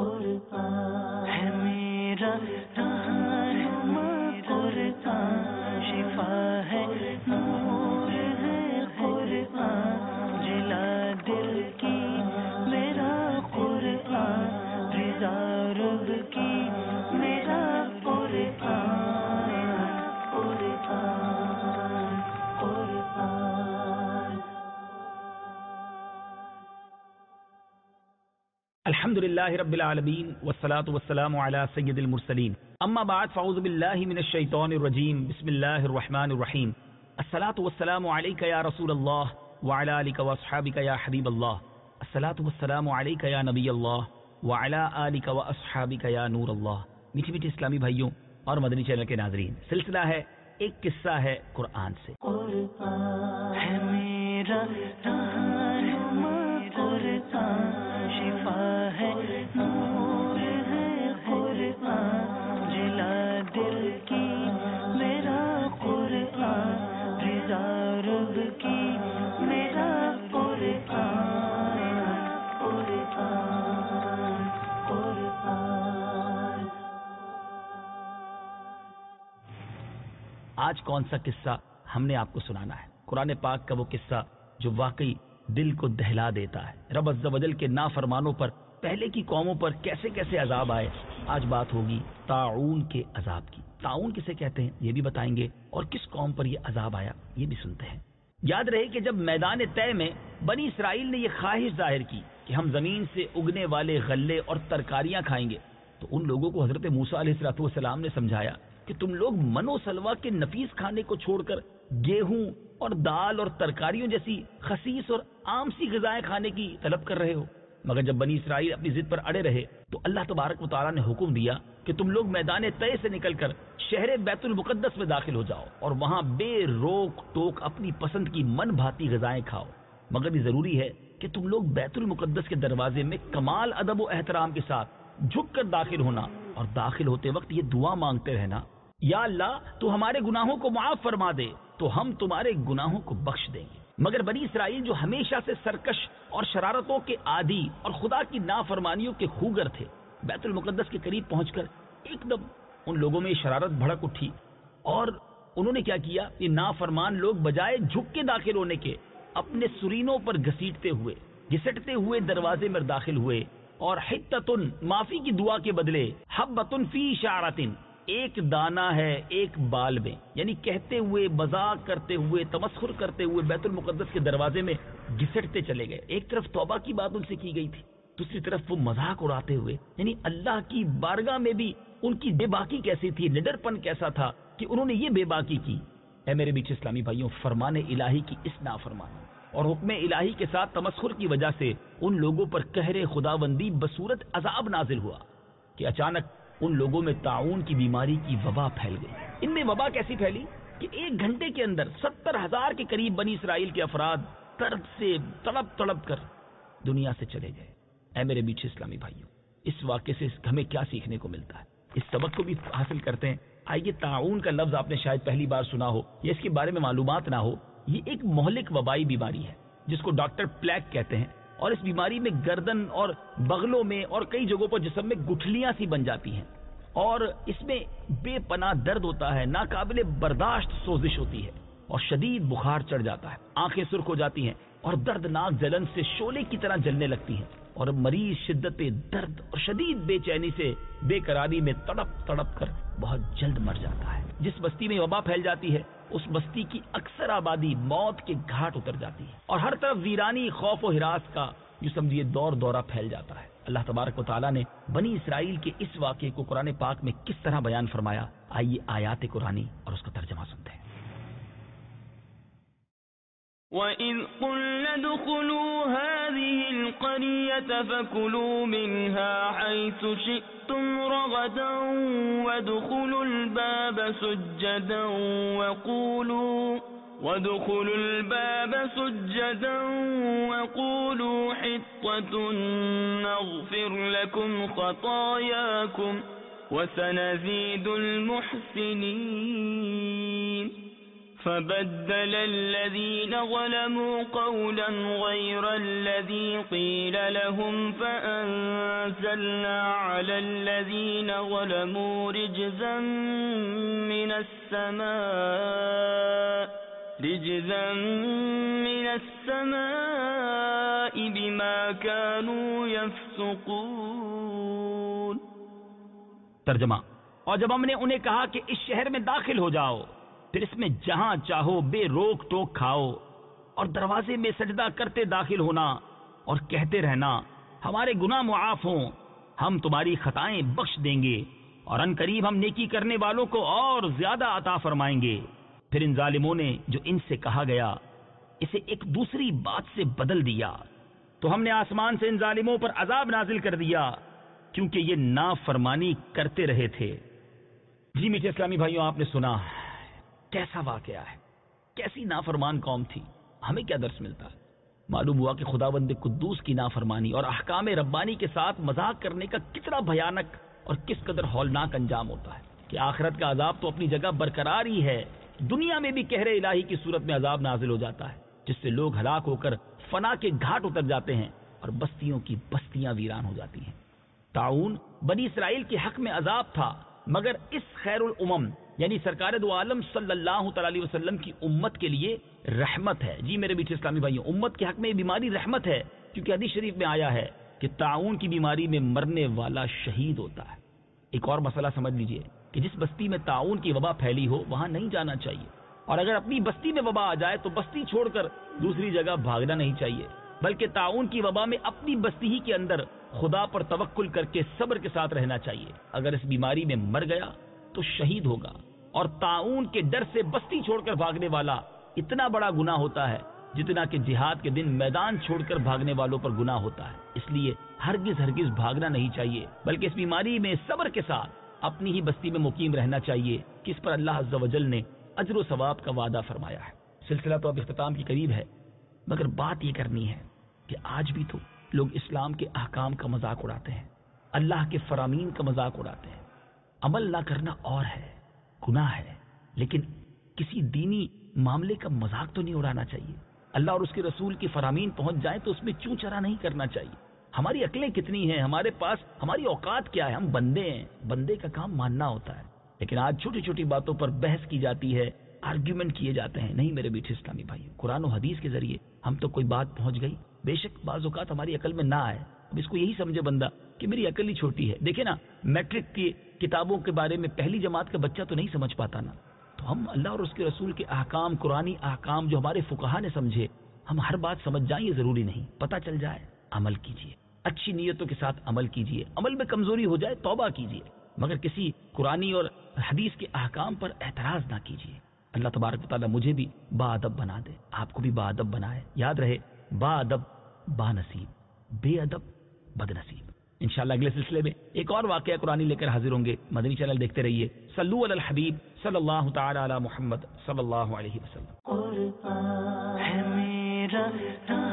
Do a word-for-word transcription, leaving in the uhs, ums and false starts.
قرآن ہے میرا رہنما قرآن شفا ہے نور ہے قرآن جلا دل کی میرا قرآن رضا رب کی میرا قرآن قرآن قرآن. الحمد للہ رب العالمین والصلاة والسلام علی سید المرسلین اما بعد فاعوذ باللہ من الشیطان الرجیم بسم اللہ الرحمن الرحیم الصلاة والسلام علیک یا رسول اللہ وعلی آلک واصحابک یا حبیب اللہ الصلاة والسلام علیک یا نبی اللہ وعلی آلک واصحابک یا نور اللہ. میٹھی میٹھی اسلامی بھائیوں اور مدنی چینل کے ناظرین، سلسلہ ہے ایک قصہ ہے قرآن سے. قرآن ہے میرا رہنما قرآن شفا ہے نور ہے قرآن جلا دل کی میرا قرآن رضا رب کی میرا قرآن قرآن قرآن. آج کون سا قصہ ہم نے آپ کو سنانا ہے؟ قرآن پاک کا وہ قصہ جو واقعی دل کو دہلا دیتا ہے. رب عز و جل کے نافرمانوں پر پہلے کی قوموں پر کیسے کیسے عذاب آئے. آج بات ہوگی طاعون کے عذاب کی. طاعون کسے کہتے ہیں یہ بھی بتائیں گے، اور کس قوم پر یہ عذاب آیا یہ بھی سنتے ہیں. یاد رہے کہ جب میدان طے میں بنی اسرائیل نے یہ خواہش ظاہر کی کہ ہم زمین سے اگنے والے غلے اور ترکاریاں کھائیں گے، تو ان لوگوں کو حضرت موسیٰ علیہ الصلوۃ والسلام نے سمجھایا کہ تم لوگ من و سلوا کے نفیس کھانے کو چھوڑ کر گیہوں اور دال اور ترکاریوں جیسی خسیس اور عام سی غذائیں کھانے کی طلب کر رہے ہو. مگر جب بنی اسرائیل اپنی ضد پر اڑے رہے تو اللہ تبارک و تعالیٰ نے حکم دیا کہ تم لوگ میدان طے سے نکل کر شہر بیت المقدس میں داخل ہو جاؤ اور وہاں بے روک ٹوک اپنی پسند کی من بھاتی غذائیں کھاؤ. مگر یہ ضروری ہے کہ تم لوگ بیت المقدس کے دروازے میں کمال ادب و احترام کے ساتھ جھک کر داخل ہونا، اور داخل ہوتے وقت یہ دعا مانگتے رہنا، یا اللہ تو ہمارے گناہوں کو معاف فرما دے تو ہم تمہارے گناہوں کو بخش دیں گے. مگر بنی اسرائیل جو ہمیشہ سے سرکش اور شرارتوں کے عادی اور خدا کی نافرمانیوں کے خوگر تھے، بیت المقدس کے قریب پہنچ کر ایک دم ان لوگوں میں شرارت بھڑک اٹھی، اور انہوں نے کیا کیا؟ یہ نافرمان لوگ بجائے جھک کے داخل ہونے کے اپنے سرینوں پر گھسیٹتے ہوئے گھسٹتے ہوئے دروازے میں داخل ہوئے، اور حتتن معافی کی دعا کے بدلے حبتن فی شعرتن ایک دانہ ہے ایک بال میں، یعنی کہتے ہوئے مذاق کرتے ہوئے تمسخر کرتے ہوئے بیت المقدس کے دروازے میں گھسٹتے چلے گئے. ایک طرف توبہ کی بات ان سے کی گئی تھی، دوسری طرف وہ مذاق اڑاتے ہوئے، یعنی اللہ کی بارگاہ میں بھی ان کی بے باکی کیسی تھی، نڈر پن کیسا تھا کہ انہوں نے یہ بے باکی کی. اے میرے میٹھے اسلامی بھائیوں، فرمان الہی کی اس نافرمانی اور حکم الہی کے ساتھ تمسخر کی وجہ سے ان لوگوں پر قہر خداوندی بصورت عذاب نازل ہوا کہ اچانک ان لوگوں میں طاعون کی بیماری کی وبا پھیل گئی. ان میں وبا کیسی پھیلی کہ ایک گھنٹے کے اندر ستر ہزار کے قریب بنی اسرائیل کے افراد درد سے تڑپ تڑپ کر دنیا سے چلے گئے. اے میرے میٹھے اسلامی بھائیوں، اس واقعے سے ہمیں کیا سیکھنے کو ملتا ہے؟ اس سبق کو بھی حاصل کرتے ہیں. آئیے، طاعون کا لفظ آپ نے شاید پہلی بار سنا ہو یا اس کے بارے میں معلومات نہ ہو. یہ ایک مہلک وبائی بیماری ہے جس کو ڈاکٹر پلیگ کہتے ہیں، اور اس بیماری میں گردن اور بغلوں میں اور کئی جگہوں پر جسم میں گٹھلیاں سی بن جاتی ہیں، اور اس میں بے پناہ درد ہوتا ہے، ناقابل برداشت سوزش ہوتی ہے، اور شدید بخار چڑھ جاتا ہے، آنکھیں سرخ ہو جاتی ہیں اور دردناک جلن سے شعلے کی طرح جلنے لگتی ہیں، اور مریض شدت درد اور شدید بے چینی سے بے قراری میں تڑپ تڑپ کر بہت جلد مر جاتا ہے. جس بستی میں وبا پھیل جاتی ہے اس بستی کی اکثر آبادی موت کے گھاٹ اتر جاتی ہے، اور ہر طرف ویرانی، خوف و ہراس کا جو سمجھیے دور دورہ پھیل جاتا ہے. اللہ تبارک و تعالیٰ نے بنی اسرائیل کے اس واقعے کو قرآن پاک میں کس طرح بیان فرمایا، آئیے آیات قرآنی اور اس کا ترجمہ سنتے ہیں. وَإِذْ قُلْنَا ادْخُلُوا هَٰذِهِ الْقَرْيَةَ فَكُلُوا مِنْهَا حَيْثُ شِئْتُمْ رَغَدًا وَادْخُلُوا الْبَابَ سُجَّدًا وَقُولُوا وَادْخُلُوا الْبَابَ سُجَّدًا وَقُولُوا حِطَّةٌ نَّغْفِرْ لَكُمْ خَطَايَاكُمْ وَسَنَزِيدُ الْمُحْسِنِينَ. فبدل الذين ظلموا قولا غير الذي قيل لهم فأنزلنا على الذين ظلموا رجزا من السماء رجزا من السماء بما كانوا يفسقون. ترجمہ: اور جب ہم نے انہیں کہا کہ اس شہر میں داخل ہو جاؤ، پھر اس میں جہاں چاہو بے روک ٹوک کھاؤ اور دروازے میں سجدہ کرتے داخل ہونا اور کہتے رہنا ہمارے گناہ معاف ہوں، ہم تمہاری خطائیں بخش دیں گے اور ان قریب ہم نیکی کرنے والوں کو اور زیادہ عطا فرمائیں گے. پھر ان ظالموں نے جو ان سے کہا گیا اسے ایک دوسری بات سے بدل دیا تو ہم نے آسمان سے ان ظالموں پر عذاب نازل کر دیا کیونکہ یہ نافرمانی کرتے رہے تھے. جی میٹھے اسلامی بھائیوں، آپ نے سنا کیسا واقعہ ہے، کیسی نافرمان قوم تھی. ہمیں کیا درس ملتا ہے؟ معلوم ہوا کہ خداوند قدوس کی نافرمانی اور احکام ربانی کے ساتھ مذاق کرنے کا کتنا بھیانک اور کس قدر ہولناک انجام ہوتا ہے کہ آخرت کا عذاب تو اپنی جگہ برقرار ہی ہے، دنیا میں بھی قہر الہی کی صورت میں عذاب نازل ہو جاتا ہے جس سے لوگ ہلاک ہو کر فنا کے گھاٹ اتر جاتے ہیں اور بستیوں کی بستیاں ویران ہو جاتی ہیں. طاعون بنی اسرائیل کے حق میں عذاب تھا، مگر اس خیر الامم یعنی سرکار دو عالم صلی اللہ تعالی علیہ وسلم کی امت کے لیے رحمت ہے. جی میرے میٹھے اسلامی بھائیوں، امت کے حق میں یہ بیماری رحمت ہے کیونکہ حدیث شریف میں آیا ہے کہ طاعون کی بیماری میں مرنے والا شہید ہوتا ہے. ایک اور مسئلہ سمجھ لیجئے کہ جس بستی میں طاعون کی وبا پھیلی ہو وہاں نہیں جانا چاہیے، اور اگر اپنی بستی میں وبا آ جائے تو بستی چھوڑ کر دوسری جگہ بھاگنا نہیں چاہیے، بلکہ طاعون کی وبا میں اپنی بستی ہی کے اندر خدا پر توکل کر کے صبر کے ساتھ رہنا چاہیے. اگر اس بیماری میں مر گیا تو شہید ہوگا، اور طاعون کے ڈر سے بستی چھوڑ کر بھاگنے والا اتنا بڑا گناہ ہوتا ہے جتنا کہ جہاد کے دن میدان چھوڑ کر بھاگنے والوں پر گناہ ہوتا ہے. اس لیے ہرگز ہرگز بھاگنا نہیں چاہیے، بلکہ اس بیماری میں صبر کے ساتھ اپنی ہی بستی میں مقیم رہنا چاہیے کہ اس پر اللہ عز و جل نے اجر و ثواب کا وعدہ فرمایا ہے. سلسلہ تو اب اختتام کے قریب ہے، مگر بات یہ کرنی ہے کہ آج بھی تو لوگ اسلام کے احکام کا مذاق اڑاتے ہیں، اللہ کے فرامین کا مذاق اڑاتے ہیں. عمل نہ کرنا اور ہے، گناہ ہے، لیکن کسی دینی معاملے کا مذاق تو نہیں اڑانا چاہیے. اللہ اور اس کے رسول کی فرامین پہنچ جائیں تو اس میں چوں چرا نہیں کرنا چاہیے. ہماری عقلیں کتنی ہیں، ہمارے پاس ہماری اوقات کیا ہے، ہم بندے ہیں، بندے کا کام ماننا ہوتا ہے. لیکن آج چھوٹی چھوٹی باتوں پر بحث کی جاتی ہے، آرگیومنٹ کیے جاتے ہیں. نہیں میرے میٹھے اسلامی بھائی، قرآن و حدیث کے ذریعے ہم تو کوئی بات پہنچ گئی، بے شک بعض اوقات ہماری عقل میں نہ آئے، اب اس کو یہی سمجھے بندہ کہ میری عقل ہی چھوٹی ہے. دیکھیں نا، میٹرک کی کتابوں کے بارے میں پہلی جماعت کا بچہ تو نہیں سمجھ پاتا نا، تو ہم اللہ اور اس کے رسول کے احکام، قرآنی احکام جو ہمارے فقہا نے سمجھے، ہم ہر بات سمجھ جائیں یہ ضروری نہیں. پتہ چل جائے عمل کیجیے، اچھی نیتوں کے ساتھ عمل کیجیے. عمل میں کمزوری ہو جائے توبہ کیجیے، مگر کسی قرآنی اور حدیث کے احکام پر اعتراض نہ کیجیے. اللہ تبارک و تعالیٰ مجھے بھی با ادب بنا دے، آپ کو بھی با ادب بنائے. یاد رہے، با ادب با نصیب، بے ادب بد نصیب. انشاءاللہ اگلے سلسلے میں ایک اور واقعہ قرآنی لے کر حاضر ہوں گے. مدنی چینل دیکھتے رہیے. صلو علی الحبیب صلی اللہ تعالی علی محمد صلی اللہ علیہ وسلم. قرآن ہے میرا